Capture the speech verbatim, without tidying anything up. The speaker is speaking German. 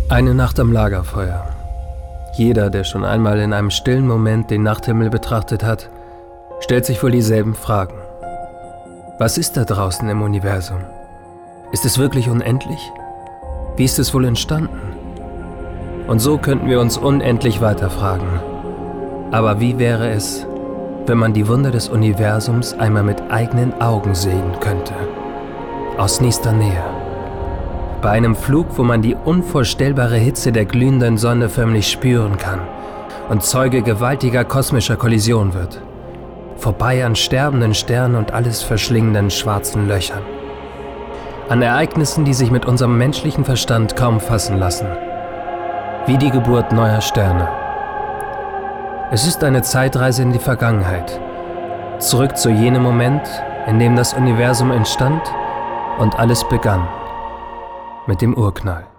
Eine Nacht am Lagerfeuer. Jeder, der schon einmal in einem stillen Moment den Nachthimmel betrachtet hat, stellt sich wohl dieselben Fragen. Was ist da draußen im Universum? Ist es wirklich unendlich? Wie ist es wohl entstanden? Und so könnten wir uns unendlich weiterfragen. Aber wie wäre es, wenn man die Wunder des Universums einmal mit eigenen Augen sehen könnte? Aus nächster Nähe. Bei einem Flug, wo man die unvorstellbare Hitze der glühenden Sonne förmlich spüren kann und Zeuge gewaltiger kosmischer Kollision wird. Vorbei an sterbenden Sternen und alles verschlingenden schwarzen Löchern. An Ereignissen, die sich mit unserem menschlichen Verstand kaum fassen lassen. Wie die Geburt neuer Sterne. Es ist eine Zeitreise in die Vergangenheit. Zurück zu jenem Moment, in dem das Universum entstand und alles begann. Mit dem Urknall.